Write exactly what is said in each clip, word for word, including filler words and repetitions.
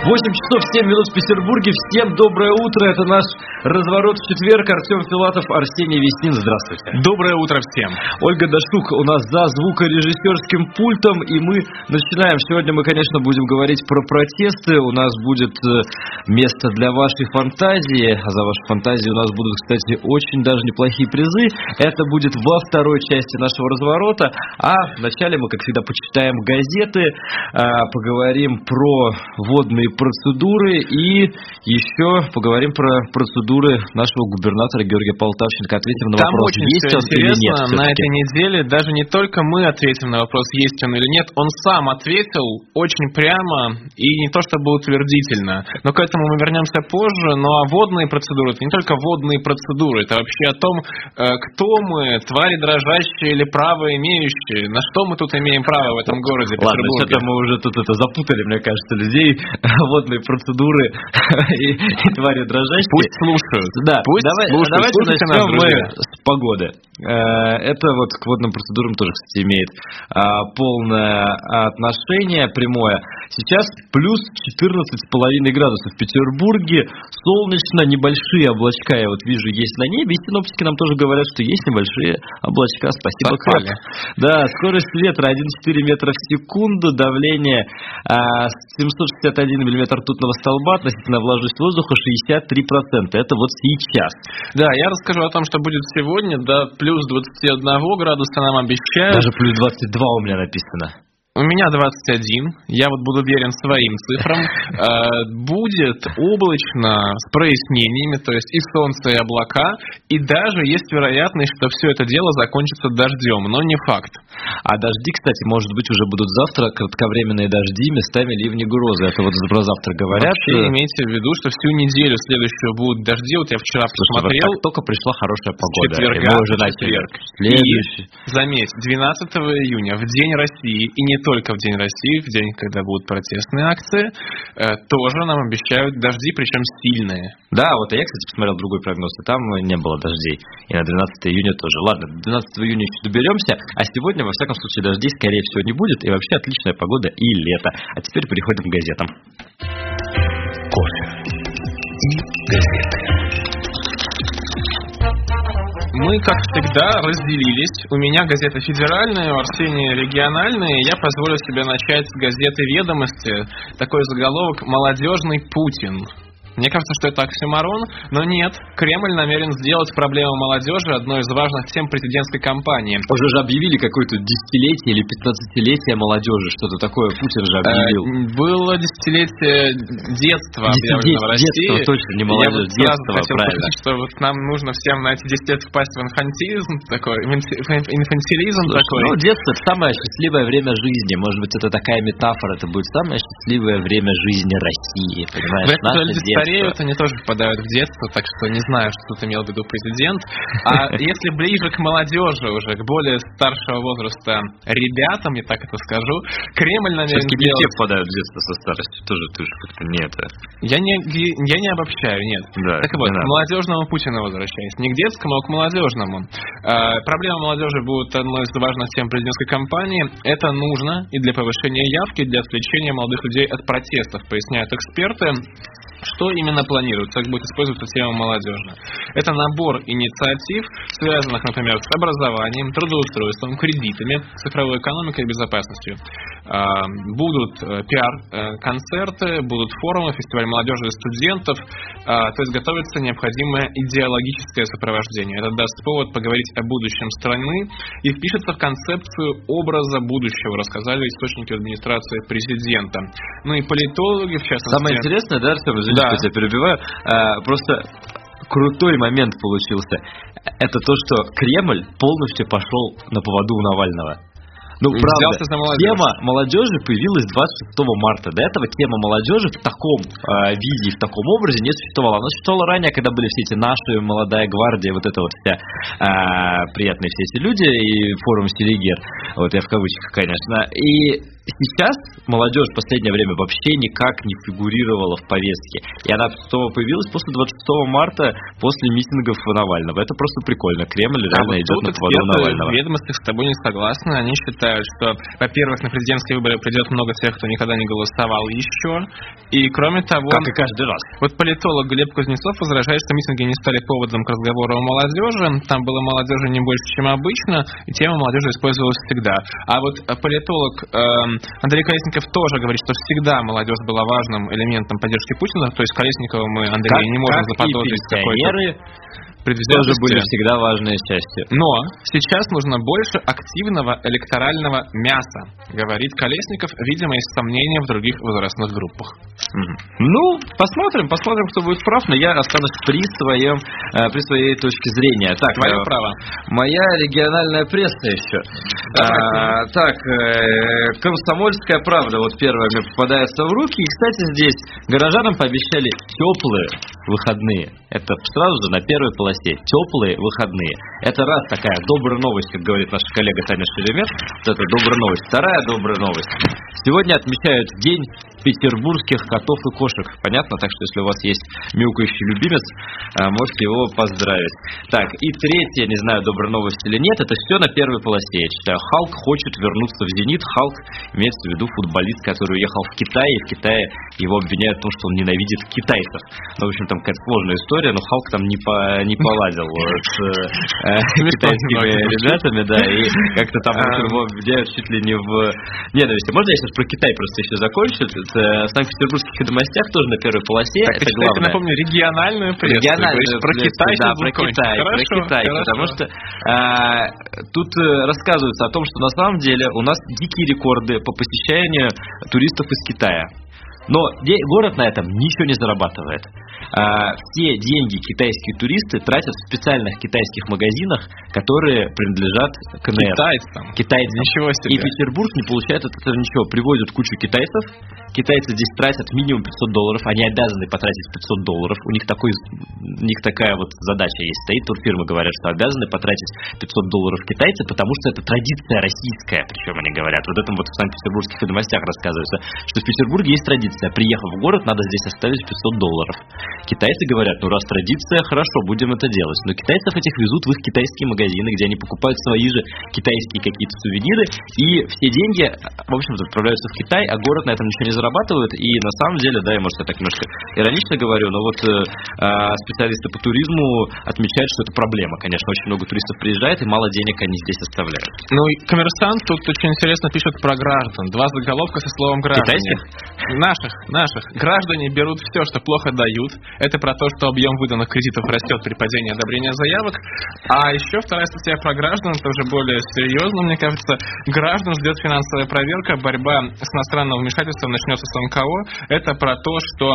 восемь часов семь минут в Петербурге. Всем доброе утро. Это наш разворот в четверг. Артем Филатов, Арсений Веснин. Здравствуйте. Доброе утро всем. Ольга Дашук у нас за звукорежиссерским пультом. И мы начинаем. Сегодня мы, конечно, будем говорить про протесты. У нас будет место для вашей фантазии. А за ваши фантазии у нас будут, кстати, очень даже неплохие призы. Это будет во второй части нашего разворота. А вначале мы, как всегда, почитаем газеты, поговорим про водные процедуры и еще поговорим про процедуры нашего губернатора Георгия Полтавченко. Ответим на Там вопрос, очень есть он или нет. На этой неделе даже не только мы ответим на вопрос, есть он или нет, он сам ответил очень прямо и не то чтобы утвердительно. Но к этому мы вернемся позже. Ну а водные процедуры — это не только водные процедуры, это вообще о том, кто мы, твари дрожащие или право имеющие, на что мы тут имеем право в этом городе Петербурге. Ладно, что-то мы уже тут это запутали, мне кажется, людей. Водные процедуры и, и твари дрожащие. Пусть слушают. Да, Пусть давай, слушают. давайте Слушайте начнем нас, мы с погоды. Это вот к водным процедурам тоже, кстати, имеет полное отношение, прямое. Сейчас плюс четырнадцать с половиной градусов в Петербурге. Солнечно, небольшие облачка, я вот вижу, есть на небе. И синоптики нам тоже говорят, что есть небольшие облачка. Спасибо, Кап. Да, скорость ветра один целых четыре метра в секунду, давление семьсот шестьдесят один миллиметр ртутного столба, относительно влажность воздуха шестьдесят три процента. Это вот сейчас. Да, я расскажу о том, что будет сегодня. До плюс двадцать один градуса нам обещают. Даже плюс двадцать два у меня написано. У меня двадцать один, я вот буду верен своим цифрам. Будет облачно с прояснениями, то есть и солнце, и облака, и даже есть вероятность, что все это дело закончится дождем, но не факт. А дожди, кстати, может быть, уже будут завтра, кратковременные дожди, местами ливни, грозы. Это вот про завтра говорят. Вообще имейте в виду, что всю неделю следующую будут дожди. Вот я вчера посмотрел. Вот только пришла хорошая погода. Четверга, уже четверг. Следующий. И, заметь, двенадцатого июня, в День России, и не только в День России, в день, когда будут протестные акции, э, тоже нам обещают дожди, причем сильные. Да, вот я, кстати, посмотрел другой прогноз, и там не было дождей. И на двенадцатого июня тоже. Ладно, двенадцатого июня еще доберемся, а сегодня, во всяком случае, дождей, скорее всего, не будет, и вообще отличная погода и лето. А теперь переходим к газетам. Кофе и газеты. Мы, как всегда, разделились. У меня газета федеральная, у Арсения региональная. Я позволю себе начать с газеты «Ведомости». Такой заголовок «Молодежный Путин». Мне кажется, что это оксюморон, но нет. Кремль намерен сделать проблему молодежи одной из важных тем президентской кампании. Уже же объявили какое-то десятилетие или пятнадцатилетие молодежи, что-то такое Путин же объявил. Э, было десятилетие детства объявлено в России. Детство, точно, не молодежь, Я детство, хотел правильно. сказать, что вот нам нужно всем на эти десять лет впасть в инфантилизм такой, инфантилизм Слушай, такой. Ну, детство — это самое счастливое время жизни. Может быть, это такая метафора, это будет самое счастливое время жизни России, понимаешь? Наше детство. Они тоже впадают в детство, так что не знаю, что тут имел в виду президент. А если ближе к молодежи, уже к более старшего возраста ребятам, я так это скажу, Кремль намерен сделать... не все впадают в детство со старостью, тоже ты же как-то не это... Я не, я не обобщаю, нет. Да, так вот, к молодежному Путину возвращаясь. Не к детскому, а к молодежному. А, проблема молодежи будет одной из важных тем президентской кампании. Это нужно и для повышения явки, и для отвлечения молодых людей от протестов, поясняют эксперты. Что именно планируется, как будет использоваться тема молодежи? Это набор инициатив, связанных, например, с образованием, трудоустройством, кредитами, цифровой экономикой и безопасностью. Будут пиар-концерты, будут форумы, фестиваль молодежи и студентов, то есть готовится необходимое идеологическое сопровождение. Это даст повод поговорить о будущем страны и впишется в концепцию образа будущего, рассказали источники администрации президента. Ну и политологи, в частности... Самое интересное, да, Артем, извините, да. что я перебиваю, а, просто крутой момент получился. Это то, что Кремль полностью пошел на поводу у Навального. Ну, правда, тема молодежи появилась двадцать шестого марта. До этого тема молодежи в таком э, виде, в таком образе не существовала. Она существовала ранее, когда были все эти наши, молодая гвардия, вот это вот вся э, приятные все эти люди и форум Селигер. Вот я в кавычках, конечно. И сейчас молодежь в последнее время вообще никак не фигурировала в повестке. И она появилась после двадцать шестого марта, после митингов Навального. Это просто прикольно. Кремль реально а идет вот на поводу Навального. В ведомствах с тобой не согласны. Они считают, что, во-первых, на президентские выборы придет много тех, кто никогда не голосовал еще. И кроме того... Как и каждый раз. Вот политолог Глеб Кузнецов возражает, что митинги не стали поводом к разговору о молодежи. Там было молодежи не больше, чем обычно, и тема молодежи использовалась всегда. А вот политолог э, Андрей Колесников тоже говорит, что всегда молодежь была важным элементом поддержки Путина. То есть Колесникова мы, Андрей, как, не можем как заподозрить какой-то... тоже были всегда важной частью. Но сейчас нужно больше активного электорального мяса, говорит Колесников, видимо, из сомнения в других возрастных группах. Mm-hmm. Ну, посмотрим, посмотрим, кто будет прав, но я останусь при своем, э, при своей точке зрения. Так, твое э, право. Моя региональная пресса еще. А, так, э, Комсомольская правда, вот первая мне попадается в руки. И, кстати, здесь горожанам пообещали теплые выходные. Это сразу же на первой полосе. Теплые выходные. Это раз такая добрая новость, как говорит наша коллега Таня Шеремет. Вот это добрая новость. Вторая добрая новость. Сегодня отмечают День петербургских котов и кошек. Понятно? Так что, если у вас есть мяукающий любимец, можете его поздравить. Так, и третья, не знаю, добрая новость или нет, это все на первой полосе. Я читаю, Халк хочет вернуться в «Зенит». Халк имеется в виду футболист, который уехал в Китай, и в Китае его обвиняют в том, что он ненавидит китайцев. Ну, в общем, там какая-то сложная история, но Халк там не, по, не поладил с э, китайскими ребятами, да, и как-то там его обвиняют чуть ли не в ненависти. Можно я сейчас про Китай просто еще закончу? Это в Санкт-Петербургских ведомостях тоже на первой полосе. Так, это главное. Напомню, региональную прессу. Региональную про прессу, Китай, да, про Китай, хорошо, про Китай, хорошо. Потому что а, тут рассказывается о том, что на самом деле у нас дикие рекорды по посещению туристов из Китая. Но город на этом ничего не зарабатывает. А, все деньги китайские туристы тратят в специальных китайских магазинах, которые принадлежат ка эн эр. Китайцам. Китайцам. Ничего себе. И Петербург не получает от этого ничего. Привозят кучу китайцев. Китайцы здесь тратят минимум пятьсот долларов. Они обязаны потратить пятьсот долларов. У них, такой, у них такая вот задача есть. Стоит, турфирмы говорят, что обязаны потратить пятьсот долларов китайцы, потому что это традиция российская. Причем они говорят. Вот этом вот в Санкт-Петербургских ведомостях рассказывается, что в Петербурге есть традиция. Приехав в город, надо здесь оставить пятьсот долларов. Китайцы говорят, ну раз традиция, хорошо, будем это делать. Но китайцев этих везут в их китайские магазины, где они покупают свои же китайские какие-то сувениры, и все деньги, в общем-то, отправляются в Китай, а город на этом ничего не зарабатывает. И на самом деле, да, я, может, я так немножко иронично говорю, но вот э, специалисты по туризму отмечают, что это проблема. Конечно, очень много туристов приезжает, и мало денег они здесь оставляют. Ну и «Коммерсант» тут очень интересно пишет про граждан. Два заголовка со словом «граждане». Китайских? Наших, наших. Граждане берут все, что плохо дают. Это про то, что объем выданных кредитов растет при падении одобрения заявок. А еще вторая статья про граждан, это уже более серьезно, мне кажется. Граждан ждет финансовая проверка, борьба с иностранным вмешательством начнется с эн ка о. Это про то, что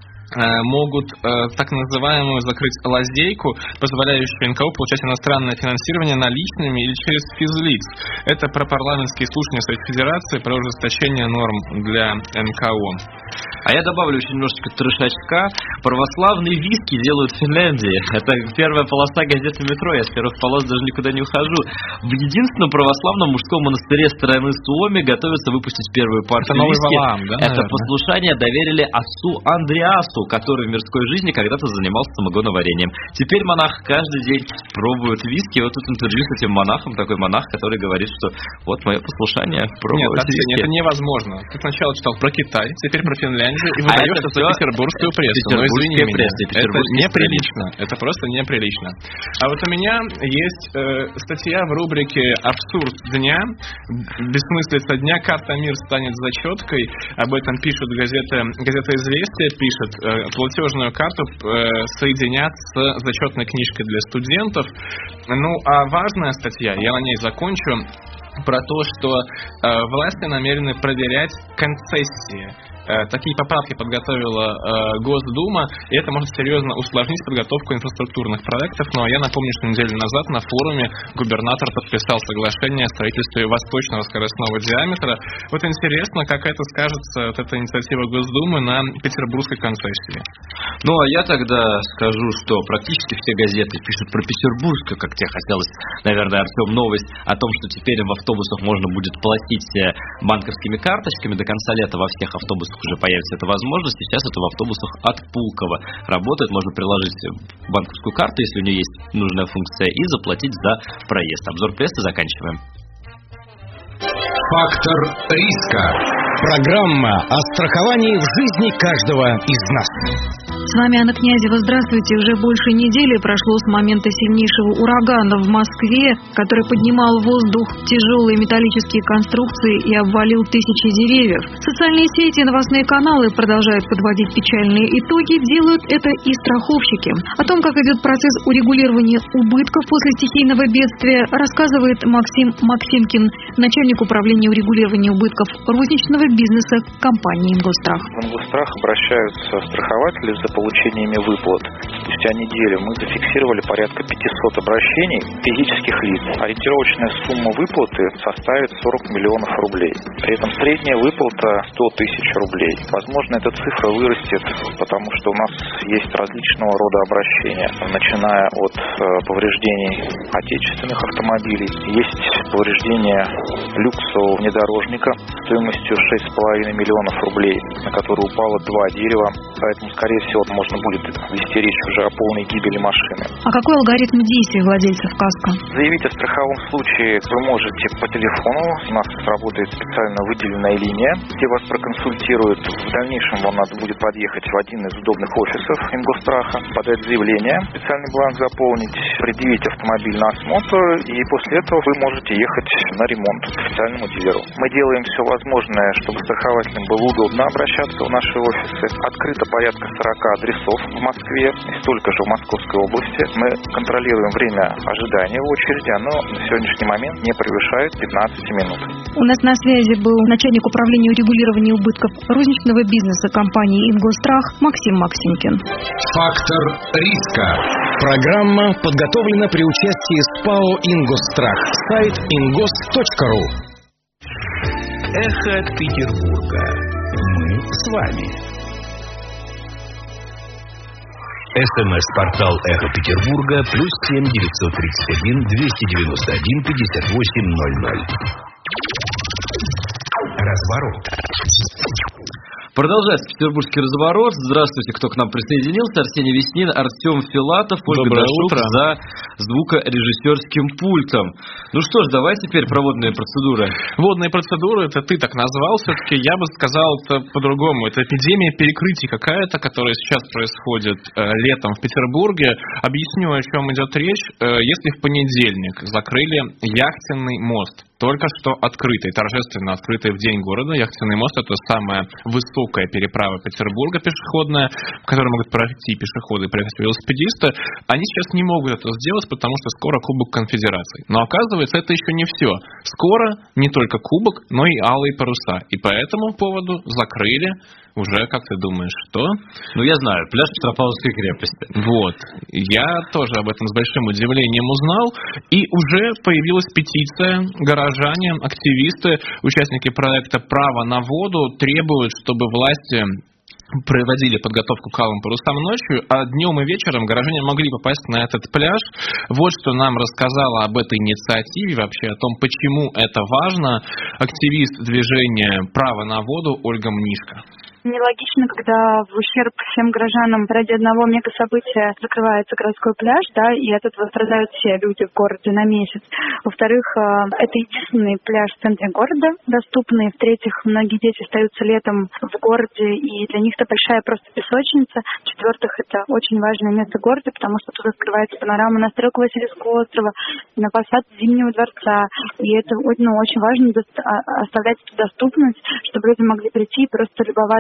могут э, так называемую закрыть лазейку, позволяющую эн ка о получать иностранное финансирование наличными или через физлиц. Это про парламентские слушания Совета Федерации, про ужесточение норм для эн ка о. А я добавлю еще немножечко трешачка. Православные виски делают в Финляндии. Это первая полоса газеты «Метро». Я с первых полос даже никуда не ухожу. В единственном православном мужском монастыре страны Суоми готовятся выпустить первую партию Это виски. Валаам, да, Это послушание доверили отцу Андреасу, который в мирской жизни когда-то занимался самогоноварением. Теперь монах каждый день пробует виски. Вот тут интервью с этим монахом, такой монах, который говорит, что вот мое послушание, пробовать Нет, виски. Нет, это невозможно. Ты сначала читал про Китай, теперь про Финляндию, и выдаешь а это за петербургскую прессу. Но извини меня, пресса, это неприлично. Это просто неприлично. А вот у меня есть э, статья в рубрике «Абсурд дня», «Бессмыслица дня», «Карта мир станет зачеткой». Об этом пишут газета, газета «Известия», пишет э, платежную карту э, соединят с зачетной книжкой для студентов. Ну, а важная статья, я на ней закончу, про то, что э, власти намерены проверять концессии. Такие поправки подготовила Госдума, и это может серьезно усложнить подготовку инфраструктурных проектов. Ну а я напомню, что неделю назад на форуме губернатор подписал соглашение о строительстве восточного скоростного диаметра. Вот интересно, как это скажется, вот эта инициатива Госдумы, на петербургской концессии. Ну а я тогда скажу, что практически все газеты пишут про Петербургскую, как тебе хотелось, наверное, Артем, новость о том, что теперь в автобусах можно будет платить банковскими карточками. До конца лета во всех автобусах уже появится эта возможность. Сейчас это в автобусах от Пулково работает. Можно приложить банковскую карту, если у нее есть нужная функция, и заплатить за проезд. Обзор прессы заканчиваем. Фактор риска. Программа о страховании в жизни каждого из нас. С вами Анна Князева. Здравствуйте. Уже больше недели прошло с момента сильнейшего урагана в Москве, который поднимал в воздух тяжелые металлические конструкции и обвалил тысячи деревьев. Социальные сети и новостные каналы продолжают подводить печальные итоги, делают это и страховщики. О том, как идет процесс урегулирования убытков после стихийного бедствия, рассказывает Максим Максимкин, начальник управления урегулирования убытков розничного бизнеса компании «Ингосстрах». В «Ингосстрах» обращаются страхователи за получениями выплат. Спустя неделю мы зафиксировали порядка пятьсот обращений физических лиц. Ориентировочная сумма выплаты составит сорок миллионов рублей. При этом средняя выплата сто тысяч рублей. Возможно, эта цифра вырастет, потому что у нас есть различного рода обращения, начиная от повреждений отечественных автомобилей. Есть повреждения люксового внедорожника стоимостью шесть с половиной миллионов рублей, на который упало два дерева. Поэтому, скорее всего, можно будет вести речь уже о полной гибели машины. А какой алгоритм действий владельцев КАСКО? Заявить о страховом случае вы можете по телефону. У нас работает специально выделенная линия, где вас проконсультируют. В дальнейшем вам надо будет подъехать в один из удобных офисов Ингосстрах, подать заявление, специальный бланк заполнить, предъявить автомобиль на осмотр, и после этого вы можете ехать на ремонт к официальному дилеру. Мы делаем все возможное, чтобы страхователям было удобно обращаться в наши офисы. Открыто порядка сорок адресов в Москве и столько же в Московской области. Мы контролируем время ожидания в очереди, оно на сегодняшний момент не превышает пятнадцать минут. У нас на связи был начальник управления урегулирования убытков розничного бизнеса компании «Ингосстрах» Максим Максимкин. Фактор риска. Программа подготовлена при участии СПАО «Ингосстрах». Сайт ингос точка ру. Эхо Петербурга. Мы с вами. СМС-портал «Эхо Петербурга» плюс семь девятьсот тридцать один двести девяносто один пятьдесят восемь ноль ноль. Разворот. Продолжается петербургский разворот. Здравствуйте, кто к нам присоединился. Арсений Веснин, Артем Филатов, Ольга Дашук за звукорежиссерским пультом. Ну что ж, давай теперь про водные процедуры. Водные процедуры, это ты так назвал, все-таки я бы сказал это по-другому. Это эпидемия перекрытий какая-то, которая сейчас происходит э, летом в Петербурге. Объясню, о чем идет речь. Э, если в понедельник закрыли яхтенный мост, только что открытый, торжественно открытый в день города. Яхтенный мост — это самая высокая переправа Петербурга пешеходная, в которой могут пройти пешеходы и проехать велосипедисты. Они сейчас не могут это сделать, потому что скоро Кубок Конфедерации. Но оказывается, это еще не все. Скоро не только Кубок, но и алые паруса. И по этому поводу закрыли уже, как ты думаешь, что? Ну, я знаю, пляж Петропавловской крепости. Вот. Я тоже об этом с большим удивлением узнал. И уже появилась петиция. Горожане, активисты, участники проекта «Право на воду» требуют, чтобы власти проводили подготовку к алым парусам ночью, а днем и вечером горожане могли попасть на этот пляж. Вот что нам рассказала об этой инициативе, вообще о том, почему это важно, активист движения «Право на воду» Ольга Мнишко. Нелогично, когда в ущерб всем горожанам ради одного мегасобытия закрывается городской пляж, да, и от этого страдают все люди в городе на месяц. Во-вторых, это единственный пляж в центре города доступный. В-третьих, многие дети остаются летом в городе, и для них это большая просто песочница. В-четвертых, это очень важное место города, потому что тут открывается панорама на стрелку Васильевского острова, на фасад Зимнего дворца. И это ну, очень важно оставлять эту доступность, чтобы люди могли прийти и просто любоваться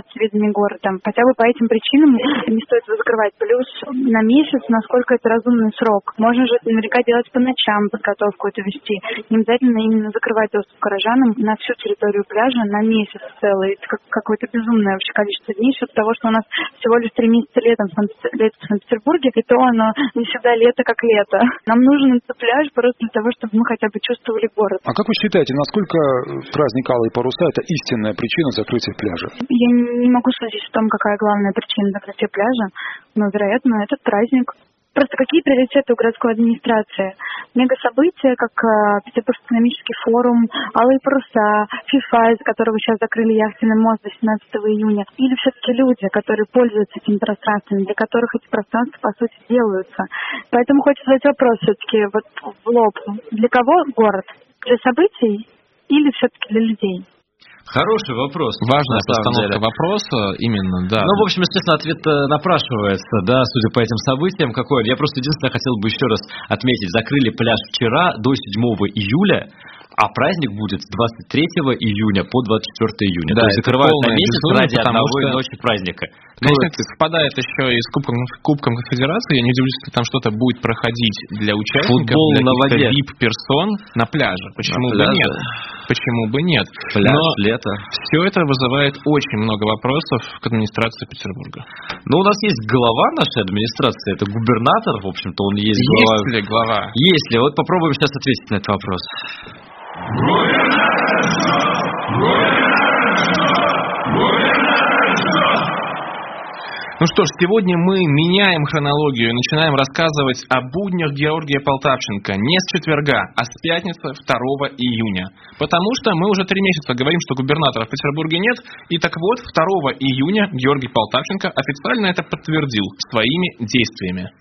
насладиться видами города. Хотя бы по этим причинам не стоит его закрывать. Плюс на месяц, насколько это разумный срок. Можно же наверняка делать по ночам, подготовку это вести. Не обязательно именно закрывать доступ к горожанам на всю территорию пляжа на месяц целый. Это как, какое-то безумное вообще количество дней, с того, что у нас всего лишь три месяца летом в Санкт-Петербурге, и то оно не всегда лето как лето. Нам нужен этот пляж просто для того, чтобы мы хотя бы чувствовали город. А как вы считаете, насколько праздник Алые паруса – это истинная причина закрытия пляжа? Я не могу судить о том, какая главная причина закрытия пляжа, но, вероятно, этот праздник. Просто какие приоритеты у городской администрации? Мегасобытия, как э, Петербургский экономический форум, Алые паруса, ФИФА, из которого сейчас закрыли яхтенный мост до семнадцатого июня. Или все-таки люди, которые пользуются этими пространствами, для которых эти пространства, по сути, делаются. Поэтому хочется задать вопрос все-таки вот в лоб. Для кого город? Для событий или все-таки для людей? Хороший вопрос. Важная постановка вопроса, именно, да. Ну, в общем, естественно, ответ напрашивается, да, судя по этим событиям. Какой? Я просто единственное хотел бы еще раз отметить. Закрыли пляж вчера до седьмого июля, а праздник будет с двадцать третьего июня по двадцать четвёртое июня. Да, то есть закрывают на месяц безумие, ради одного что... ночи праздника. Конечно, ну, это совпадает еще и с Кубком, Кубком Конфедерации. Я не удивлюсь, если там что-то будет проходить для участников, футбол для на воде. ви ай пи-персон на пляже. Почему на бы пляже. нет? Почему бы нет? Пляж, Но лето. все это вызывает очень много вопросов к администрации Петербурга. Ну, у нас есть глава нашей администрации, это губернатор, в общем-то, он есть глава. Есть ли глава? Есть ли? Вот попробуем сейчас ответить на этот вопрос. Ну что ж, сегодня мы меняем хронологию и начинаем рассказывать о буднях Георгия Полтавченко не с четверга, а с пятницы второго июня. Потому что мы уже три месяца говорим, что губернатора в Петербурге нет. И так вот, второго июня Георгий Полтавченко официально это подтвердил своими действиями.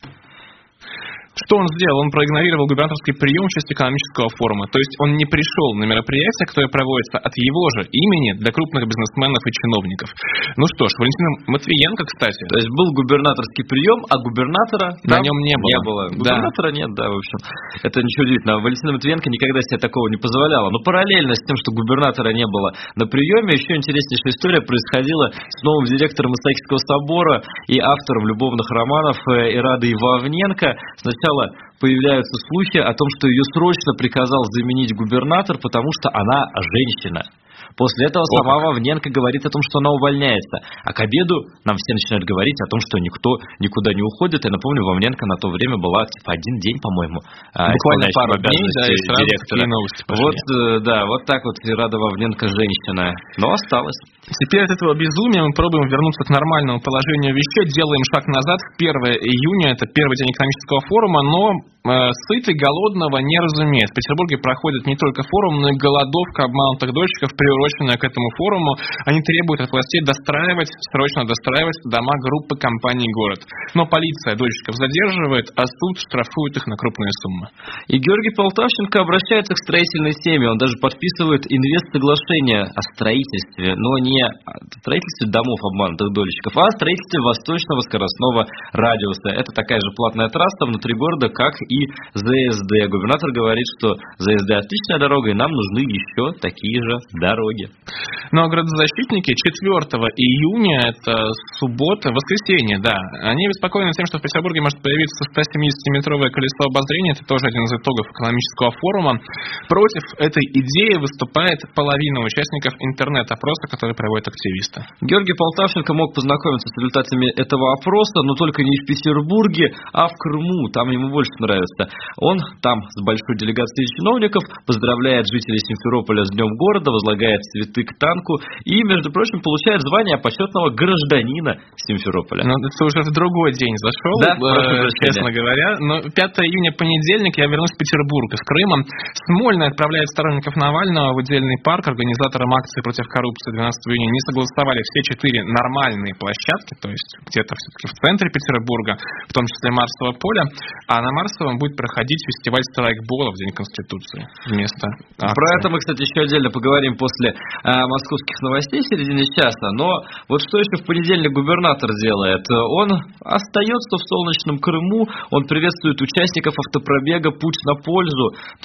Что он сделал? Он проигнорировал губернаторский прием в честь экономического форума. То есть он не пришел на мероприятие, которое проводится от его же имени для крупных бизнесменов и чиновников. Ну что ж, Валентина Матвиенко, кстати. То есть был губернаторский прием, а губернатора на нем не было. Не было. Губернатора да. нет, да, в общем. Это ничего удивительного. Валентина Матвиенко никогда себе такого не позволяла. Но параллельно с тем, что губернатора не было на приеме, еще интереснейшая история происходила с новым директором Исаакиевского собора и автором любовных романов Ирадой Вовненко. Сначала появляются слухи о том, что ее срочно приказал заменить губернатор, потому что она женщина. После этого сама Вовненко говорит о том, что она увольняется. А к обеду нам все начинают говорить о том, что никто никуда не уходит. Я напомню, Вовненко на то время была типа один день, по-моему, буквально пару дней, да, и сразу директора. Новости пошли. Вот, да, вот так вот Ирада Вовненко женщина. Но осталась. Теперь от этого безумия мы пробуем вернуться к нормальному положению вещей, делаем шаг назад в первое июня, это первый день экономического форума, но э, сытый голодного не разумеет. В Петербурге проходит не только форум, но и голодовка обманутых дольщиков, приуроченная к этому форуму. Они требуют от властей достраивать, срочно достраивать дома группы компаний «Город». Но полиция дольщиков задерживает, а суд штрафует их на крупные суммы. И Георгий Полтавченко обращается к строительной семье, он даже подписывает инвест-соглашение о строительстве, но не о строительстве домов обманутых дольщиков, а о строительстве восточного скоростного радиуса. Это такая же платная трасса внутри города, как и ЗСД. Губернатор говорит, что ЗСД отличная дорога, и нам нужны еще такие же дороги. Ну а градозащитники четвёртого июня, это суббота, воскресенье, да, они беспокоены тем, что в Петербурге может появиться сто семидесятиметровое колесо обозрения, это тоже один из итогов экономического форума. Против этой идеи выступает половина участников интернет-опроса, который проводят активисты. Георгий Полтавченко мог познакомиться с результатами этого опроса, но только не в Петербурге, а в Крыму. Там ему больше нравится. Он там с большой делегацией чиновников поздравляет жителей Симферополя с Днем города, возлагает цветы к танку и, между прочим, получает звание почетного гражданина Симферополя. Ну, это уже в другой день зашел, да, э, честно говоря. Но пятого июня, понедельник, я вернусь в Петербург из Крыма. Смольный отправляет сторонников Навального в отдельный парк. Организаторам акции против коррупции двенадцатого июня не согласовали все четыре нормальные площадки, то есть где-то все-таки в центре Петербурга, в том числе Марсово поле, а на Марсовом будет проходить фестиваль страйкбола в День Конституции вместо акции. Про это мы, кстати, еще отдельно поговорим после а, московских новостей в середине часа, но вот что еще в понедельник губернатор делает? Он остается в солнечном Крыму, он приветствует участников автопробега «Путь на пользу», то есть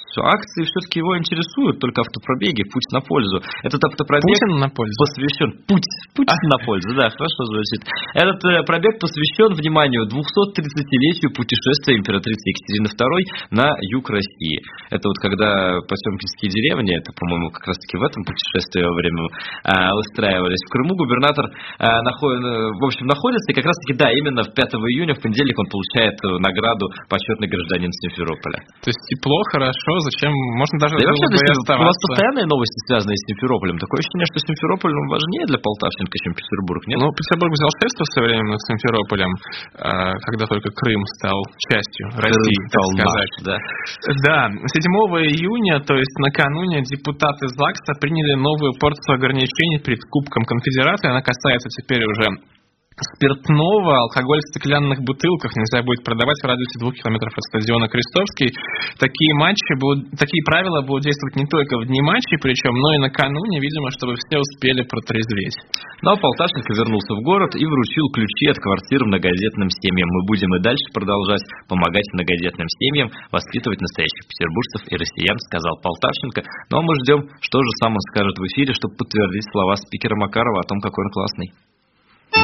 акции все-таки его интересуют, только автопробеги, путь на пользу. Этот автопробег Путин на пользу? посвящен... Путь, путь а? на пользу, да, хорошо звучит. Этот э, пробег посвящен, вниманию, двухсотридцатилетию путешествия императрицы Екатерины второй на юг России. Это вот когда потемкинские деревни, это, по-моему, как раз-таки в этом путешествии во время э, устраивались. В Крыму губернатор э, наход... в общем, находится, и как раз-таки, да, именно в пятого июня, в понедельник, он получает награду почетный гражданин Симферополя. То есть тепло, хорошо, зачем? Можно даже... Да, вообще, оставаться... у нас постоянные новости, связанные с Симферополем. Такое ощущение, что Симферополь важнее для Полтавченко, чем Петербург, нет? Ну, Петербург взял шефство со временем над Симферополем, когда только Крым стал частью России, так сказать. Да. Да, седьмого июня, то есть накануне, депутаты ЗАГСа приняли новую порцию ограничений перед Кубком Конфедерации. Она касается теперь уже спиртного, алкоголь в стеклянных бутылках нельзя будет продавать в радиусе двух километров от стадиона Крестовский. Такие матчи будут, такие правила будут действовать не только в дни матчей, причем, но и накануне, видимо, чтобы все успели протрезветь. Ну а Полтавченко вернулся в город и вручил ключи от квартир многодетным семьям. Мы будем и дальше продолжать помогать многодетным семьям воспитывать настоящих петербуржцев и россиян, сказал Полтавченко. Ну а мы ждем, что же сам он скажет в эфире, чтобы подтвердить слова спикера Макарова о том, какой он классный. Он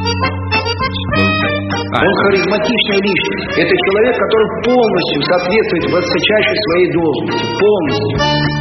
харизматичная личность. Это человек, который полностью соответствует высочайшей своей должности. Полностью.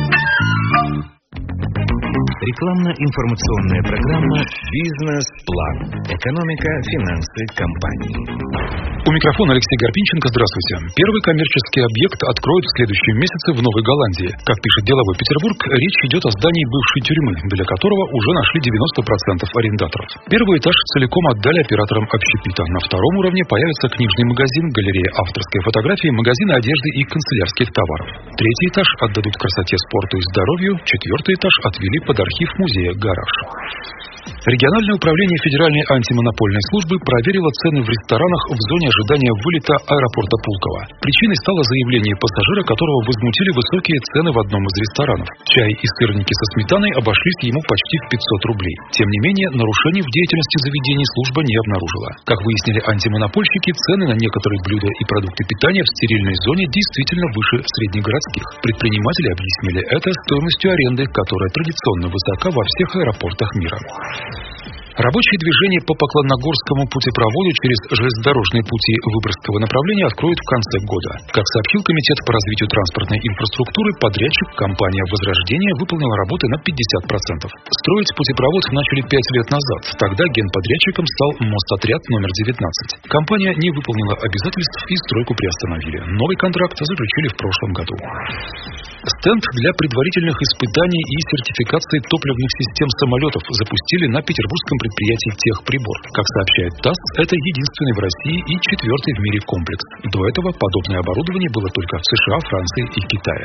Рекламно-информационная программа «Бизнес-план». Экономика, финансы, компании. У микрофона Алексей Горпинченко. Здравствуйте. Первый коммерческий объект откроют в следующем месяце в Новой Голландии. Как пишет деловой Петербург, речь идет о здании бывшей тюрьмы, для которого уже нашли девяносто процентов арендаторов. Первый этаж целиком отдали операторам общепита. На втором уровне появится книжный магазин, галерея авторской фотографии, магазины одежды и канцелярских товаров. Третий этаж отдадут красоте, спорту и здоровью. Четвертый этаж отвели под архив музея «Гараж». Региональное управление Федеральной антимонопольной службы проверило цены в ресторанах в зоне ожидания вылета аэропорта Пулково. Причиной стало заявление пассажира, которого возмутили высокие цены в одном из ресторанов. Чай и сырники со сметаной обошлись ему почти в пятьсот рублей. Тем не менее, нарушений в деятельности заведений служба не обнаружила. Как выяснили антимонопольщики, цены на некоторые блюда и продукты питания в стерильной зоне действительно выше среднегородских. Предприниматели объяснили это стоимостью аренды, которая традиционно высока во всех аэропортах мира. Рабочие движения по Поклонногорскому путепроводу через железнодорожные пути Выборгского направления откроют в конце года. Как сообщил Комитет по развитию транспортной инфраструктуры, подрядчик, компания «Возрождение», выполнила работы на пятьдесят процентов. Строить путепровод начали пять лет назад. Тогда генподрядчиком стал Мостотряд номер девятнадцать. Компания не выполнила обязательств и стройку приостановили. Новый контракт заключили в прошлом году. Стенд для предварительных испытаний и сертификации топливных систем самолетов запустили на петербургском предприятии «Техприбор». Как сообщает ТАСС, это единственный в России и четвертый в мире комплекс. До этого подобное оборудование было только в США, Франции и Китае.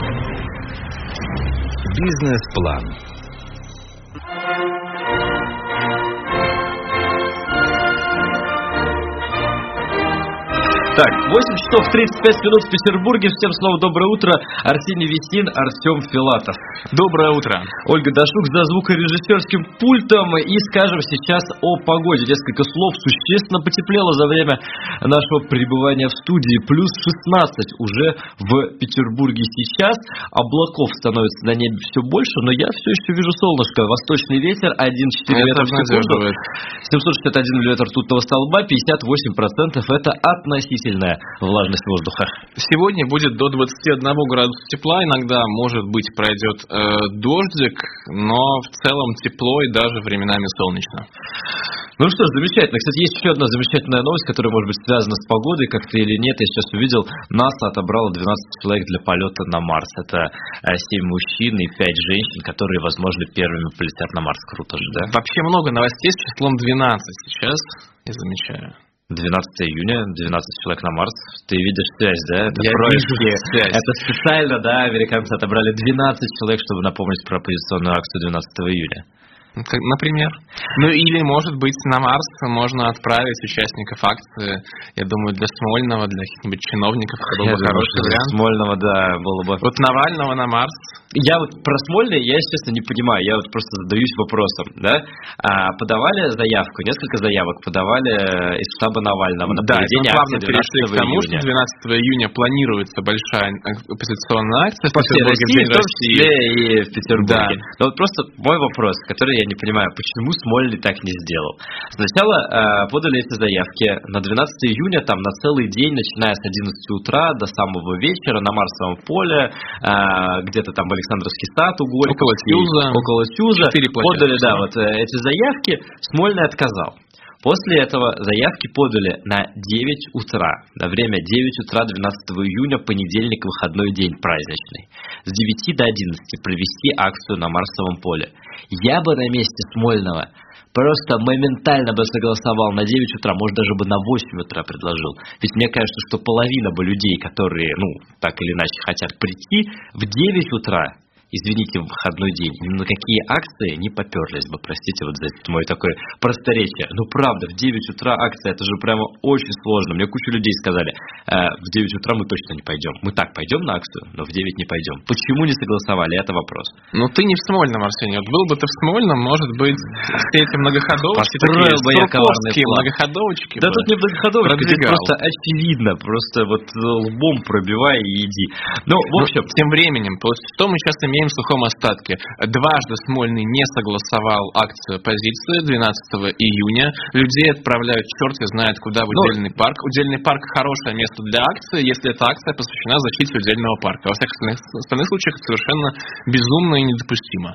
Бизнес-план. Так, восемь часов тридцать пять минут в Петербурге. Всем снова доброе утро. Арсений Весин, Артем Филатов. Доброе утро. Ольга Дашук за звукорежиссерским пультом. И скажем сейчас о погоде. Несколько слов. Существенно потеплело за время нашего пребывания в студии. Плюс шестнадцать уже в Петербурге сейчас. Облаков становится на небе все больше, но я все еще вижу солнышко. Восточный ветер один целых четыре метра в секунду. семьсот шестьдесят один миллиметр ртутного столба. пятьдесят восемь процентов это относительно влажность воздуха. Сегодня будет до двадцати одного градуса тепла, иногда, может быть, пройдет э, дождик, но в целом тепло и даже временами солнечно. Ну что ж, замечательно. Кстати, есть еще одна замечательная новость, которая может быть связана с погодой, как-то или нет. Я сейчас увидел, НАСА отобрало двенадцать человек для полета на Марс. Это семь мужчин и пять женщин, которые, возможно, первыми полетят на Марс. Круто же, да? Вообще много новостей с числом двенадцать сейчас, я замечаю. двенадцатого июня, двенадцать человек на Марс. Ты видишь связь, да? Это Я происки. вижу связь. Это специально, да, американцы отобрали двенадцать человек, чтобы напомнить про оппозиционную акцию двенадцатого июня. Например. Ну или, может быть, на Марс можно отправить участников акции. Я думаю, для Смольного, для каких-нибудь чиновников это был бы хороший вариант. Смольного, да, было бы. Вот Навального на Марс. Я вот про Смольный, я, естественно, не понимаю. Я вот просто задаюсь вопросом, да? А, подавали заявку, несколько заявок подавали из штаба Навального на да, проведение акции двенадцатого перешли к тому, что двенадцатого июня планируется большая оппозиционная акция по всей России, в том числе и в Петербурге. Да. Но вот просто мой вопрос, который я не понимаю, почему Смольный так не сделал. Сначала э, подали эти заявки на двенадцатого июня, там на целый день, начиная с одиннадцати утра до самого вечера на Марсовом поле, э, где-то там в Александровский сад у Горького, около Тюза, около Тюза подали, да, вот э, эти заявки. Смольный отказал. После этого заявки подали на девять утра, на время девять утра двенадцатого июня, понедельник, выходной день праздничный. С девяти до одиннадцати провести акцию на Марсовом поле. Я бы на месте Смольного просто моментально бы согласовал на девять утра, может даже бы на восемь утра предложил. Ведь мне кажется, что половина бы людей, которые, ну, так или иначе хотят прийти, в девять утра, извините, в выходной день, ни на какие акции не поперлись бы, простите вот за это мое такое просторечие. Ну правда, в девять утра акция, это же прямо очень сложно. Мне куча людей сказали, э, в девять утра мы точно не пойдем. Мы так пойдем на акцию, но в девять не пойдем. Почему не согласовали? Это вопрос. Ну ты не в Смольном, Арсений. Вот был бы ты в Смольном, может быть, все эти многоходовочки, построил бы я коварный план. многоходовочки. Да тут не многоходовочки, тут просто очевидно. Просто вот лбом пробивай и иди. Ну, в общем, ну, тем временем, что мы сейчас имеем в сухом остатке? Дважды Смольный не согласовал акцию оппозиции двенадцатого июня. Людей отправляют черт знает куда в удельный Но... парк. Удельный парк хорошее место для акции, если эта акция посвящена защите удельного парка. Во всех остальных, остальных случаях это совершенно безумно и недопустимо.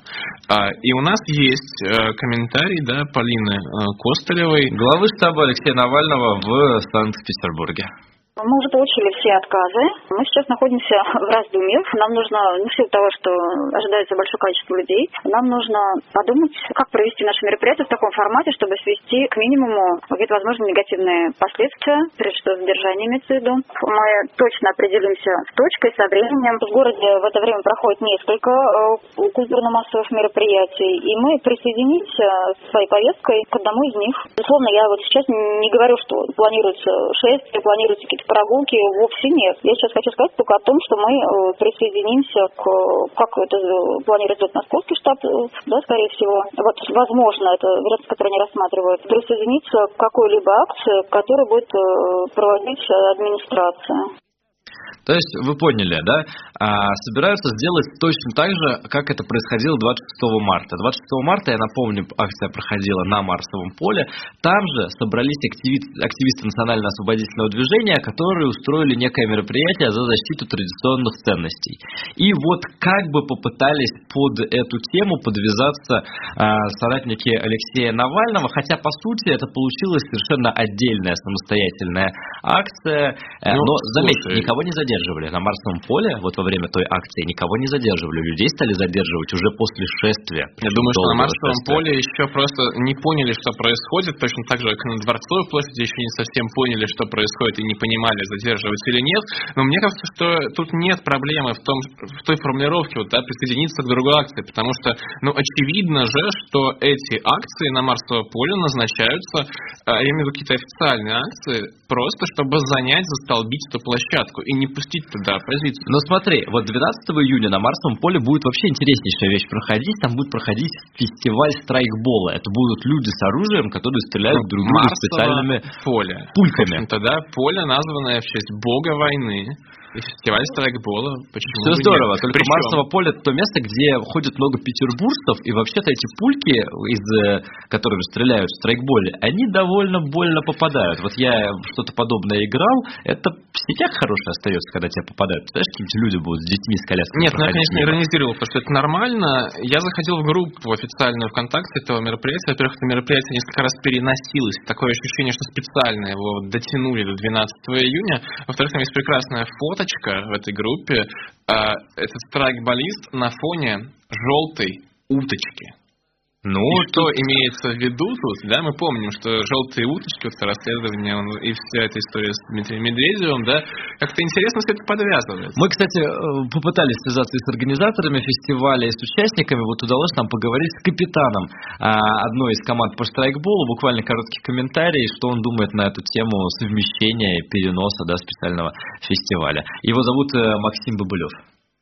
И у нас есть комментарий, да, Полины Костылевой, главы штаба Алексея Навального в Санкт-Петербурге. Мы уже получили все отказы. Мы сейчас находимся в раздумье. Нам нужно, ну, в силу того, что ожидается большое количество людей, нам нужно подумать, как провести наше мероприятие в таком формате, чтобы свести к минимуму какие-то возможные негативные последствия, прежде всего задержание имеется в виду. Мы точно определимся с точкой, со временем. В городе в это время проходит несколько культурно-массовых мероприятий, и мы присоединимся своей повесткой к одному из них. Безусловно, я вот сейчас не говорю, что планируется шествие, планируются какие-то прогулки, вовсе нет. Я сейчас хочу сказать только о том, что мы присоединимся к, как это планирует московский штаб, да, скорее всего. Вот, возможно, это вариант, который они рассматривают, присоединиться к какой-либо акции, которую будет проводить администрация. То есть, вы поняли, да, а, собираются сделать точно так же, как это происходило двадцать шестого марта. двадцать шестого марта, я напомню, акция проходила на Марсовом поле. Там же собрались активисты, активисты национально-освободительного движения, которые устроили некое мероприятие за защиту традиционных ценностей. И вот как бы попытались под эту тему подвязаться а, соратники Алексея Навального, хотя, по сути, это получилась совершенно отдельная самостоятельная акция. Ну, но, заметьте, слушай, никого не задерживали. задерживали на Марсовом поле, вот во время той акции, никого не задерживали. Людей стали задерживать уже после шествия. Я думаю, что на Марсовом шествия. поле еще просто не поняли, что происходит, точно так же, как и на Дворцовой площади еще не совсем поняли, что происходит, и не понимали, задерживать или нет. Но мне кажется, что тут нет проблемы в, том, в той формулировке, вот, да, присоединиться к другой акции, потому что, ну, очевидно же, что эти акции на Марсовом поле назначаются, я имею в виду какие-то официальные акции, просто чтобы занять, застолбить эту площадку и не пустить туда оппозицию. Но смотри, вот двенадцатого июня на Марсовом поле будет вообще интереснейшая вещь проходить. Там будет проходить фестиваль страйкбола. Это будут люди с оружием, которые стреляют друг друга специальными поле. пульками. Тогда поле, названное в честь бога войны. И фестиваль страйкбола. Почему Все здорово, нет? только Причем? Марсово поле это то место, где ходит много петербуржцев, и вообще-то эти пульки, из которыми стреляют в страйкболе, они довольно больно попадают. Вот я что-то подобное играл, это в сетях хорошее остается, когда тебе попадают. Представляешь, какие-нибудь люди будут с детьми, с колясками. Нет, ну я, конечно, иронизировал, потому что это нормально. Я заходил в группу официальную ВКонтакте этого мероприятия. Во-первых, это мероприятие несколько раз переносилось. Такое ощущение, что специально его дотянули до двенадцатого июня. Во-вторых, там есть прекрасная фото в этой группе. Этот страйкболист на фоне желтой уточки. Ну, и что тут... имеется в виду тут, да, мы помним, что «Желтые уточки», вот это расследование и вся эта история с Дмитрием Медведевым, да, как-то интересно все это подвязывается. Мы, кстати, попытались связаться и с организаторами фестиваля, и с участниками, вот удалось нам поговорить с капитаном одной из команд по страйкболу, буквально короткий комментарий, что он думает на эту тему совмещения и переноса, да, специального фестиваля. Его зовут Максим Бабылев.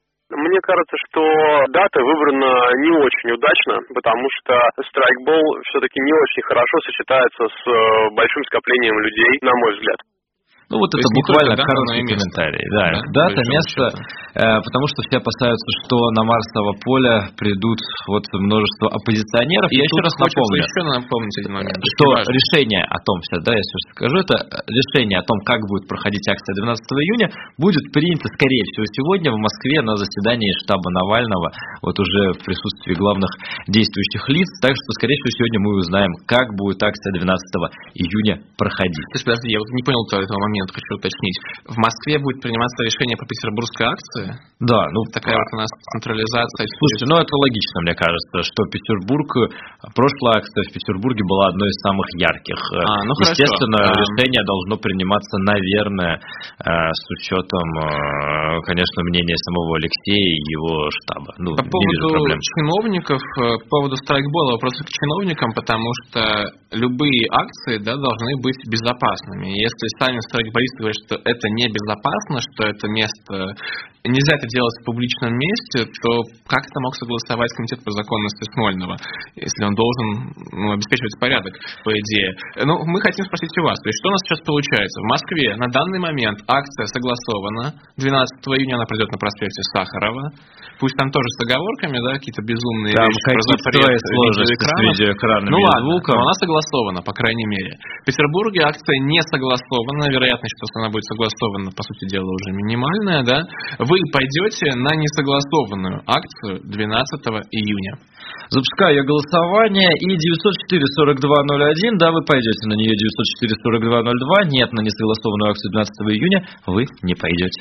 Мне кажется, что дата выбрана не очень удачно, потому что страйкбол все-таки не очень хорошо сочетается с большим скоплением людей, на мой взгляд. Ну вот это буквально короткий комментарий. Да, да, дата, место, э, потому что все опасаются, что на Марсово поле придут вот множество оппозиционеров. И я еще раз напомню, еще напомнить один момент, что решение о том, сейчас, да, я сейчас скажу, это решение о том, как будет проходить акция двенадцатого июня, будет принято, скорее всего, сегодня в Москве на заседании штаба Навального, вот уже в присутствии главных действующих лиц. Так что, скорее всего, сегодня мы узнаем, как будет акция двенадцатого июня проходить. То есть, подожди, я вот не понял этого момента. Хочу уточнить. В Москве будет приниматься решение по петербургской акции? Да, ну такая вот у нас централизация. Слушайте, ну это логично, мне кажется, что Петербург, прошлая акция в Петербурге была одной из самых ярких. А, ну Естественно, хорошо. решение должно приниматься, наверное, с учетом, конечно, мнения самого Алексея и его штаба. Ну, по поводу чиновников, по поводу страйкбола, вопросы к чиновникам, потому что любые акции, да, должны быть безопасными. Если сами страйкболисты говорит, что это небезопасно, что это место, нельзя это делать в публичном месте, то как это мог согласовать Комитет по законности Смольного, если он должен, ну, обеспечивать порядок, по идее. Ну, мы хотим спросить у вас, то есть что у нас сейчас получается? В Москве на данный момент акция согласована, двенадцатого июня она пройдет на проспекте Сахарова, пусть там тоже с оговорками, да, какие-то безумные там вещи про запрет видеоэкранов. Ну ладно, но она согласована, по крайней мере. В Петербурге акция не согласована, вероятность, что она будет согласована, по сути дела, уже минимальная, да? Вы пойдете на несогласованную акцию двенадцатого июня. Запускаю я голосование, и девятьсот четыре сорок два ноль один, да, вы пойдете на нее, девятьсот четыре сорок два ноль два, нет, на несогласованную акцию двенадцатого июня вы не пойдете.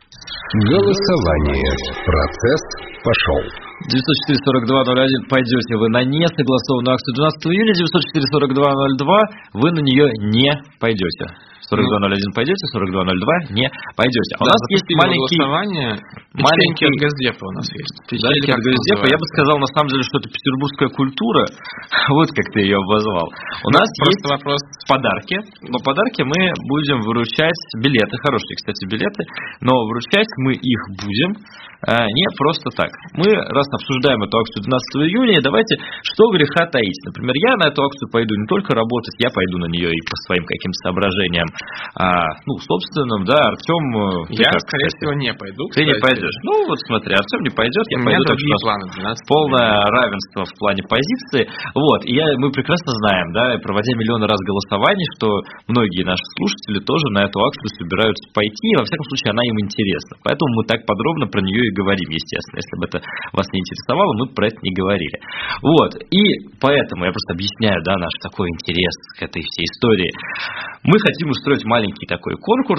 Голосование. Процесс пошел. девятьсот четыре сорок два ноль один, пойдете вы на несогласованную акцию двенадцатого июня, девятьсот четыре сорок два ноль два, вы на нее не пойдете. сорок два ноль один пойдете, сорок два ноль два не пойдете. А да, у нас есть маленький... Маленький от Госдепа у нас есть. Маленький от Госдепа. Я бы сказал, на самом деле, что это петербургская культура. Вот как ты ее обозвал. У нас есть вопрос подарки. Но подарки мы будем выручать билеты. Хорошие, кстати, билеты. Но выручать мы их будем не просто так. Мы, раз обсуждаем эту акцию двенадцатого июня, давайте, что греха таить. Например, я на эту акцию пойду не только работать, я пойду на нее и по своим каким-то соображениям, а, ну, собственным, да, Артем... Я, как, скорее всего, не пойду, Ты кстати. не пойдешь. Ну, вот смотри, Артем не пойдет, я пойду, так что планы, полное равенство в плане позиции. Вот, и я, мы прекрасно знаем, да, проводя миллионы раз голосований, что многие наши слушатели тоже на эту акцию собираются пойти, и, во всяком случае, она им интересна. Поэтому мы так подробно про нее и говорим, естественно. Если бы это вас не интересовало, мы бы про это не говорили. Вот, и поэтому я просто объясняю, да, наш такой интерес к этой всей истории. Мы хотим устроить маленький такой конкурс.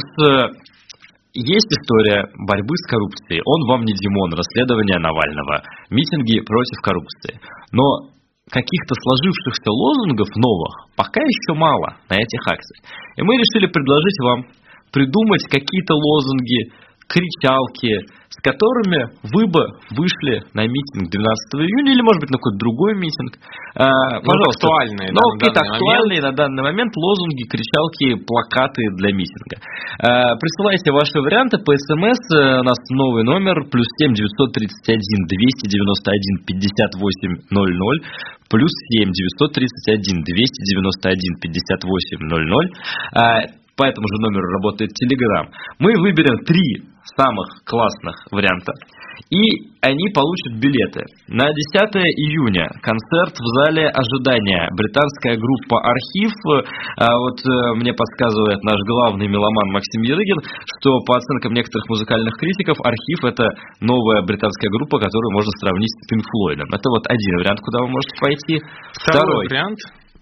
Есть история борьбы с коррупцией. Он вам не Димон, расследование Навального, митинги против коррупции. Но каких-то сложившихся лозунгов новых пока еще мало на этих акциях. И мы решили предложить вам придумать какие-то лозунги, кричалки, с которыми вы бы вышли на митинг двенадцатого июня или, может быть, на какой-то другой митинг. А, пожалуйста, актуальные, ну, да, какие-то актуальные момент. на данный момент лозунги, кричалки, плакаты для митинга. А, присылайте ваши варианты по СМС. У нас новый номер плюс семь девятьсот тридцать один двести девяносто один пятьдесят восемь ноль ноль, плюс семь девятьсот тридцать один двести девяносто один пятьдесят восемь ноль ноль. А, по этому же номеру работает Telegram. Мы выберем три самых классных варианта, и они получат билеты. На десятого июня концерт в зале ожидания. Британская группа «Архив». А вот мне подсказывает наш главный меломан Максим Ерыгин, что по оценкам некоторых музыкальных критиков «Архив» — это новая британская группа, которую можно сравнить с Pink Floyd. Это вот один вариант, куда вы можете пойти. Второй, Второй вариант.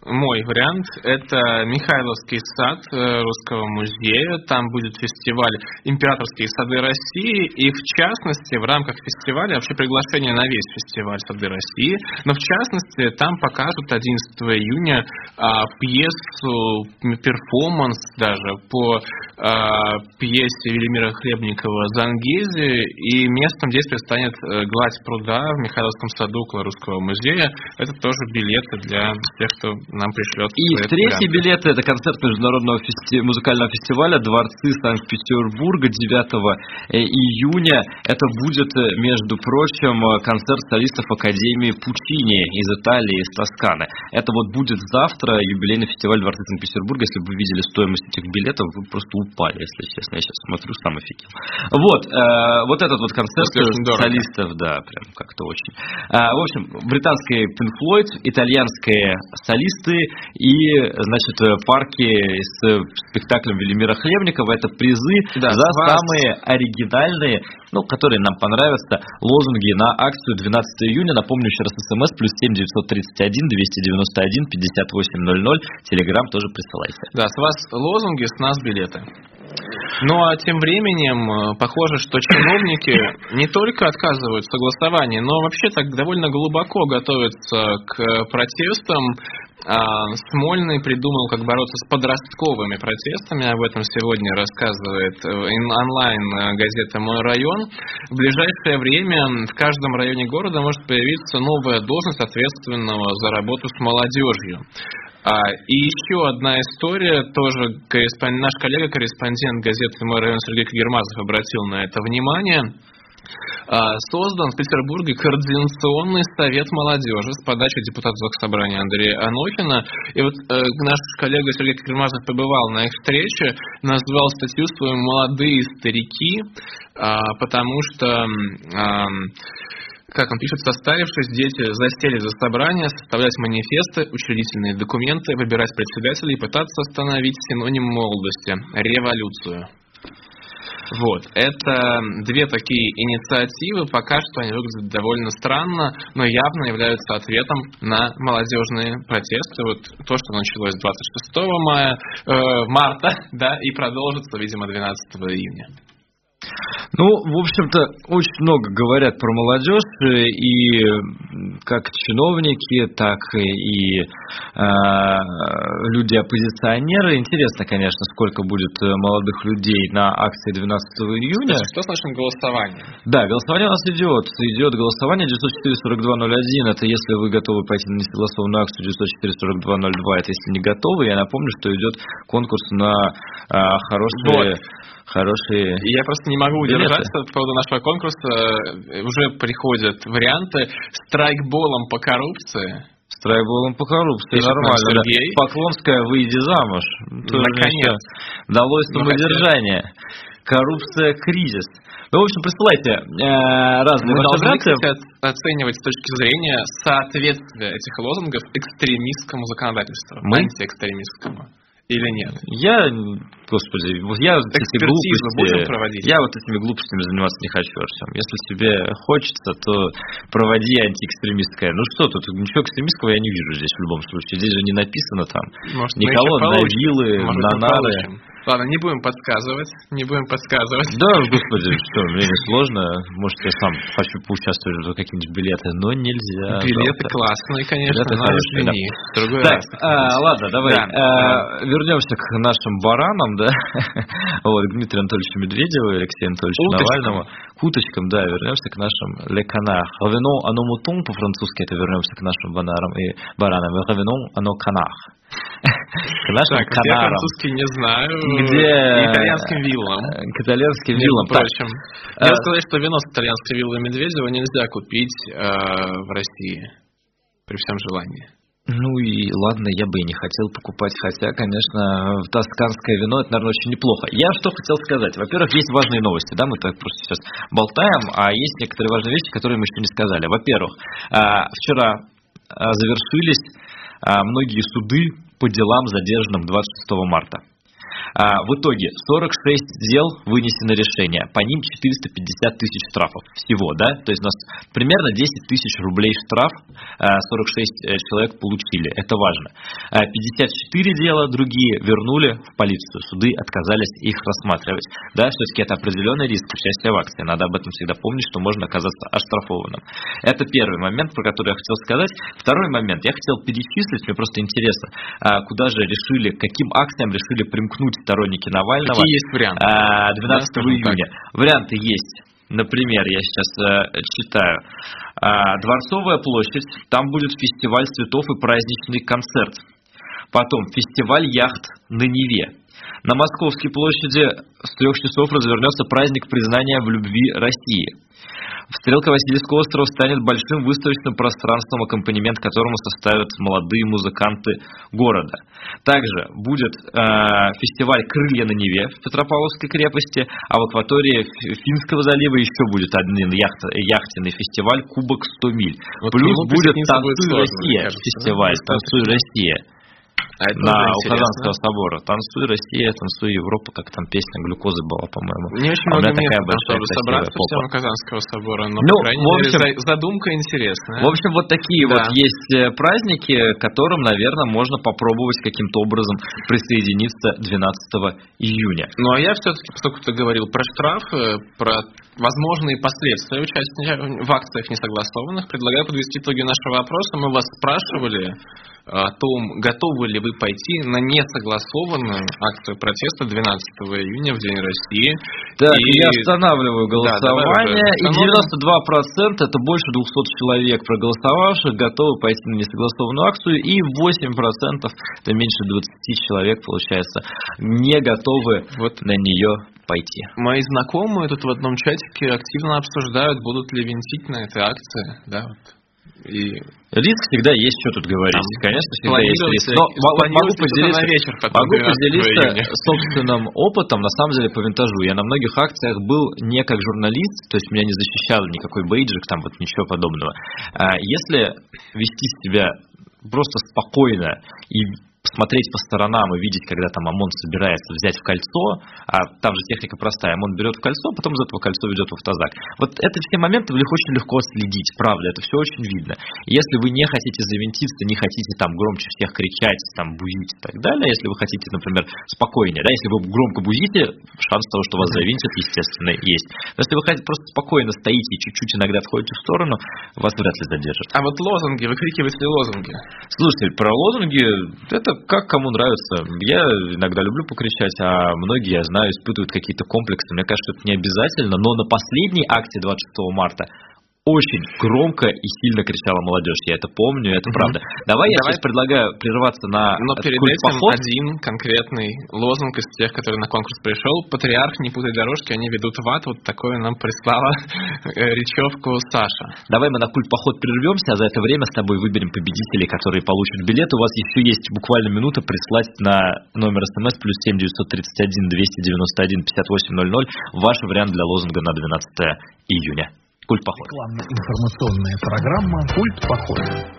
мой вариант – это Михайловский сад Русского музея. Там будет фестиваль «Императорские сады России». И в частности, в рамках фестиваля, вообще приглашение на весь фестиваль «Сады России», но в частности, там покажут одиннадцатого июня а, пьесу, перформанс даже по а, пьесе Велимира Хлебникова «Зангези». И местом действия станет гладь пруда в Михайловском саду около Русского музея. Это тоже билеты для тех, кто нам пришлет. И третий билет – это концерт международного фести... музыкального фестиваля «Дворцы Санкт-Петербурга» девятого июня. Это будет, между прочим, концерт солистов Академии Пучини из Италии, из Тосканы. Это вот будет завтра, юбилейный фестиваль «Дворцы Санкт-Петербурга». Если бы вы видели стоимость этих билетов, вы просто упали, если честно. Я сейчас смотрю, сам офигел. Вот, э, вот этот вот концерт солистов, да, прям как-то очень. А, в общем, британские Pink Floyd, итальянские солисты и, значит, парки с спектаклем Велимира Хлебникова. Это призы да, за самые оригинальные, ну, которые нам понравятся, лозунги на акцию двенадцатого июня. Напомню еще раз, смс плюс семь девятьсот тридцать один двести девяносто один пятьдесят восемь ноль ноль. Телеграм тоже присылайте. Да, с вас лозунги, с нас билеты. Ну а тем временем, похоже, что чиновники не только отказывают в согласовании, но вообще так довольно глубоко готовятся к протестам. Смольный придумал, как бороться с подростковыми протестами. Об этом сегодня рассказывает онлайн газета «Мой район». В ближайшее время в каждом районе города может появиться новая должность ответственного за работу с молодежью. И еще одна история, тоже наш коллега-корреспондент газеты «Мой район» Сергей Кагермазов обратил на это внимание. Создан в Петербурге координационный совет молодежи с подачи депутата Заксобрания Андрея Анохина. И вот э, наш коллега Сергей Кагермазов побывал на их встрече, назвал статью свою «Молодые старики», э, потому что... Э, Как он пишет, состарившись, дети засели за собрание, составлять манифесты, учредительные документы, выбирать председателей и пытаться остановить синоним молодости – революцию. Вот, это две такие инициативы, пока что они выглядят довольно странно, но явно являются ответом на молодежные протесты. Вот то, что началось двадцать шестого мая, э, марта, да, и продолжится, видимо, двенадцатого июня. Ну, в общем-то, очень много говорят про молодежь, и как чиновники, так и э, люди-оппозиционеры. Интересно, конечно, сколько будет молодых людей на акции двенадцатого июня. Что с нашим голосованием? Да, голосование у нас идет. Идет голосование девятьсот четыре сорок два ноль один. Это если вы готовы пойти на несогласованную акцию девятьсот четыре сорок два ноль два. Это если не готовы. Я напомню, что идет конкурс на э, хорошие... Вот. Хорошие. Я просто не могу удержаться по поводу нашего конкурса. Уже приходят варианты страйкболом по коррупции. Страйкболом по коррупции, пишет нормально. Да. Поклонская, выйди замуж. Наконец. Далось самодержание. Коррупция, кризис. Ну, в общем, присылайте э, разные Мы ваши должны, кстати, оценивать с точки зрения соответствия этих лозунгов экстремистскому законодательству. Мы? Антиэкстремистскому. Или нет? Я, господи, я вот этими глупостями, я вот этими глупостями заниматься не хочу, Артем. Если тебе хочется, то проводи антиэкстремистское. Ну что тут, ничего экстремистского я не вижу здесь в любом случае. Здесь же не написано там Может, Николо на вилы, на нары. Ладно, не будем подсказывать, не будем подсказывать. Да, господи, что, мне не сложно. Может, я сам хочу поучаствовать в какие-нибудь билеты, но нельзя. Билеты жалко. Классные, конечно, билеты но извини. Да. Так, а, ладно, давай да. а, вернемся к нашим баранам, да. Вот, к Дмитрию Анатольевичу Медведеву и Алексею Анатольевичу Уточкам. Навальному. К уточкам, да, вернемся к нашим le canard. Revenons à nos moutons, по-французски это вернемся к нашим банарам и баранам. Revenons à nos canards. К нашим так, канарам. Я французский не знаю. Где... К итальянским виллам. К итальянским виллам. Впрочем, надо сказать, что вино с итальянской виллы Медведева нельзя купить э, в России при всем желании. Ну и ладно, я бы и не хотел покупать, хотя, конечно, тосканское вино, это, наверное, очень неплохо. Я что хотел сказать. Во-первых, есть важные новости, да, мы так просто сейчас болтаем, а есть некоторые важные вещи, которые мы еще не сказали. Во-первых, вчера завершились многие суды по делам, задержанным двадцать шестого марта. А, в итоге сорок шесть дел вынесено решение, по ним четыреста пятьдесят тысяч штрафов всего, да, то есть у нас примерно десять тысяч рублей штраф сорок шесть человек получили, это важно. пятьдесят четыре дела другие вернули в полицию, суды отказались их рассматривать, да, все-таки это определенный риск участия в акции, надо об этом всегда помнить, что можно оказаться оштрафованным. Это первый момент, про который я хотел сказать. Второй момент, я хотел перечислить, мне просто интересно, куда же решили, к каким акциям решили примкнуть сторонники Навального. Какие есть варианты? двенадцатого июня. Варианты есть. Например, я сейчас э, читаю. Э, Дворцовая площадь, там будет фестиваль цветов и праздничный концерт. Потом фестиваль яхт на Неве. На Московской площади с трех часов развернется праздник признания в любви России. В Стрелко-Васильевский остров станет большим выставочным пространством, аккомпанемент которому составят молодые музыканты города. Также будет э, фестиваль «Крылья на Неве» в Петропавловской крепости, а в акватории Финского залива еще будет один яхт, яхтенный фестиваль «Кубок сто миль». Вот плюс будет «Танцуй Россия» фестиваль, «Танцуй Россия». А на у Казанского собора. «Танцуй Россия, танцуй Европа», как там песня «Глюкозы» была, по-моему. Не очень а много такая мест, большая чтобы собраться всем у Казанского собора, но, ну, по крайней общем, мере, задумка интересная. В общем, вот такие да. вот есть праздники, к которым, наверное, можно попробовать каким-то образом присоединиться двенадцатого июня. Ну, а я все-таки, поскольку ты говорил про штраф, про возможные последствия участия в акциях несогласованных, предлагаю подвести итоги нашего вопроса. Мы вас спрашивали о том, готовы ли вы пойти на несогласованную акцию протеста двенадцатого июня в День России. Так, и... я останавливаю голосование, да, и девяносто два процента, это больше двухсот человек проголосовавших, готовы пойти на несогласованную акцию, и восемь процентов, это меньше двадцати человек, получается, не готовы вот на нее пойти. Мои знакомые тут в одном чатике активно обсуждают, будут ли винтить на этой акции, да, вот. И... Риск всегда есть, что тут говорить. Там Конечно, всегда есть риск. Но могу поделиться, вечер, могу поделиться собственным опытом, на самом деле, по винтажу. Я на многих акциях был не как журналист, то есть меня не защищал никакой бейджик, там вот ничего подобного. Если вести себя просто спокойно и смотреть по сторонам и видеть, когда там ОМОН собирается взять в кольцо, а там же техника простая, ОМОН берет в кольцо, потом из этого кольцо ведет в автозак. Вот это все моменты очень легко следить, правда, это все очень видно. Если вы не хотите завинтиться, не хотите там громче всех кричать, там бузить и так далее, если вы хотите, например, спокойнее, да, если вы громко бузите, шанс того, что вас завинтят, естественно, есть. Но если вы хотите просто спокойно стоите и чуть-чуть иногда отходите в сторону, вас вряд ли задержат. А вот лозунги, выкрикиваете ли лозунги? Слушайте, про лозунги, это как кому нравится. Я иногда люблю покричать, а многие, я знаю, испытывают какие-то комплексы. Мне кажется, это не обязательно, но на последней акции двадцать шестого марта очень громко и сильно кричала молодежь. Я это помню, это mm-hmm. правда. Давай, Давай я сейчас предлагаю прерваться на Но перед этим один конкретный лозунг из тех, который на конкурс пришел. Патриарх, не путай дорожки, они ведут в ад. Вот такое нам прислала речевку Саша. Давай мы на культ поход прервемся, а за это время с тобой выберем победителей, которые получат билет. У вас еще есть буквально минута прислать на номер СМС плюс семь девятьсот тридцать один двести девяносто один пятьдесят восемь ноль ноль ваш вариант для лозунга на двенадцатого июня. Культ поход. Рекламно-информационная программа «Культ поход».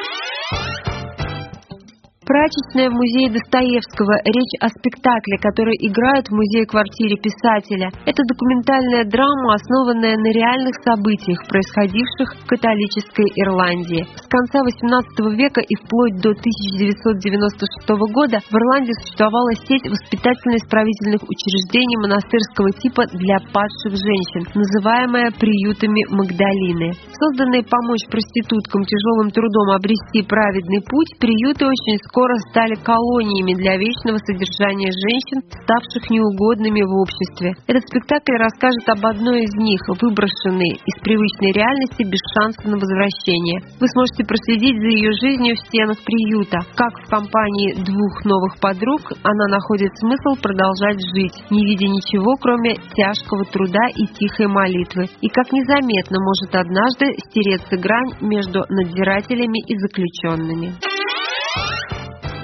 Прачечная в музее Достоевского. Речь о спектакле, который играют в музее-квартире писателя. Это документальная драма, основанная на реальных событиях, происходивших в католической Ирландии. С конца восемнадцатого века и вплоть до тысяча девятьсот девяносто шестого года в Ирландии существовала сеть воспитательно-исправительных учреждений монастырского типа для падших женщин, называемая приютами Магдалины. Созданные помочь проституткам тяжелым трудом обрести праведный путь, приюты очень скоро стали колониями для вечного содержания женщин, ставших неугодными в обществе. Этот спектакль расскажет об одной из них, выброшенной из привычной реальности без шанса на возвращение. Вы сможете проследить за ее жизнью в стенах приюта. Как в компании двух новых подруг она находит смысл продолжать жить, не видя ничего, кроме тяжкого труда и тихой молитвы. И как незаметно может однажды стереться грань между надзирателями и заключенными.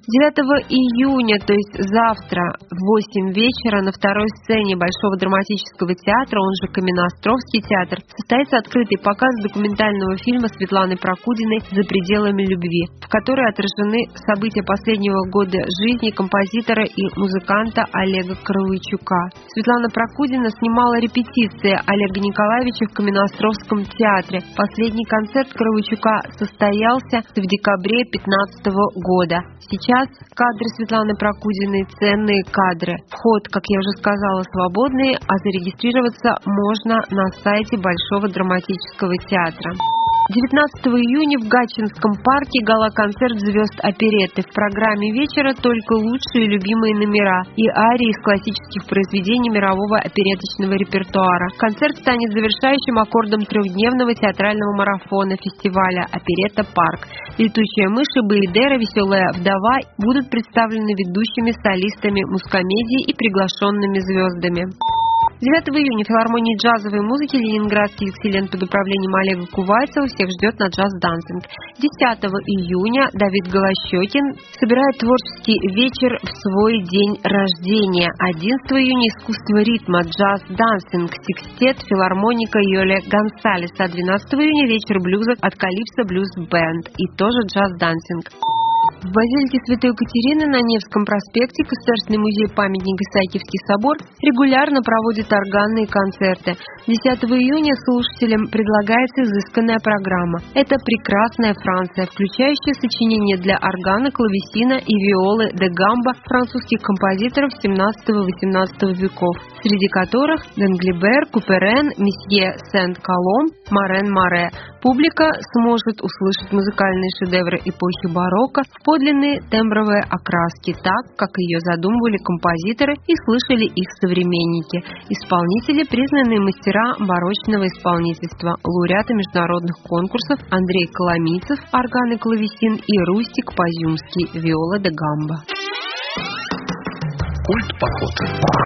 девятого июня, то есть завтра в восемь вечера на второй сцене Большого драматического театра, он же Каменноостровский театр, состоится открытый показ документального фильма Светланы Прокудиной «За пределами любви», в которой отражены события последнего года жизни композитора и музыканта Олега Кровычука. Светлана Прокудина снимала репетиции Олега Николаевича в Каменноостровском театре. Последний концерт Кровычука состоялся в декабре две тысячи пятнадцатого года. Сейчас кадры Светланы Прокудиной – ценные кадры. Вход, как я уже сказала, свободный, а зарегистрироваться можно на сайте Большого драматического театра. девятнадцатого июня в Гатчинском парке гала-концерт звезд оперетты. В программе вечера только лучшие любимые номера и арии из классических произведений мирового опереточного репертуара. Концерт станет завершающим аккордом трехдневного театрального марафона фестиваля «Оперетта Парк». «Летучая мышь» и «Баидера», «Веселая вдова» будут представлены ведущими солистами мускомедии и приглашенными звездами. девятого июня в филармонии джазовой музыки «Ленинградский экселент» под управлением Олега Кувайцева всех ждет на джаз-дансинг. десятого июня Давид Голощекин собирает творческий вечер в свой день рождения. одиннадцатого июня искусство ритма, джаз-дансинг, секстет, филармоника Йоле Гонсалес. А двенадцатого июня вечер блюза от Калипсо Блюз Бенд и тоже джаз-дансинг. В базилике Святой Екатерины на Невском проспекте Государственный музей-памятник Исаакиевский собор регулярно проводит органные концерты. десятого июня слушателям предлагается изысканная программа. Это «Прекрасная Франция», включающая сочинения для органа, клавесина и виолы де гамбо французских композиторов семнадцатого-восемнадцатого веков, среди которых Денглибер, Куперен, месье Сент-Колом, Марен Море. Публика сможет услышать музыкальные шедевры эпохи барокко в подлинные тембровые окраски, так, как ее задумывали композиторы и слышали их современники. Исполнители – признанные мастера барочного исполнительства, лауреаты международных конкурсов Андрей Коломийцев, орган и клавесин, и Рустик Позюмский, виола де гамбо. Культ поход.